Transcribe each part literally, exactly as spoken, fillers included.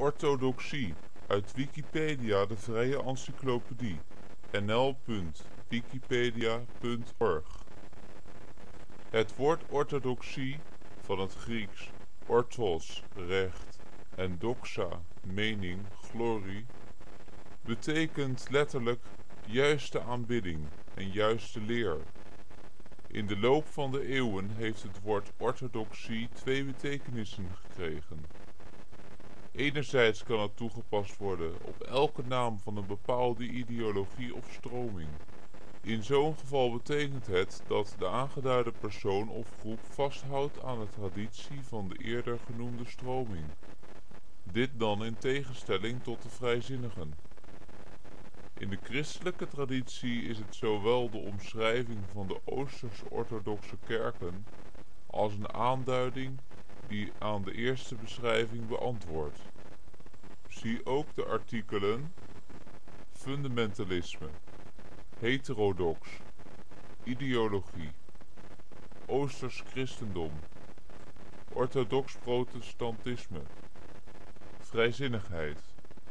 orthodoxie, uit Wikipedia, de vrije encyclopedie. n l punt wikipedia punt org. Het woord orthodoxie, van het Grieks orthos, recht, en doxa, mening, glorie, betekent letterlijk juiste aanbidding en juiste leer. In de loop van de eeuwen heeft het woord orthodoxie twee betekenissen gekregen. Enerzijds kan het toegepast worden op elke naam van een bepaalde ideologie of stroming. In zo'n geval betekent het dat de aangeduide persoon of groep vasthoudt aan de traditie van de eerder genoemde stroming. Dit dan in tegenstelling tot de vrijzinnigen. In de christelijke traditie is het zowel de omschrijving van de Oosters-orthodoxe kerken als een aanduiding die aan de eerste beschrijving beantwoordt. Zie ook de artikelen fundamentalisme, heterodox, ideologie, Oosters christendom, orthodox protestantisme, vrijzinnigheid.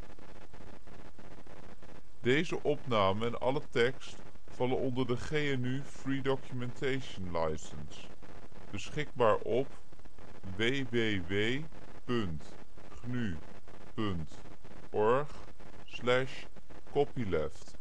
Deze opname en alle tekst vallen onder de G N U Free Documentation License, beschikbaar op w w w punt g n u punt org slash copyleft.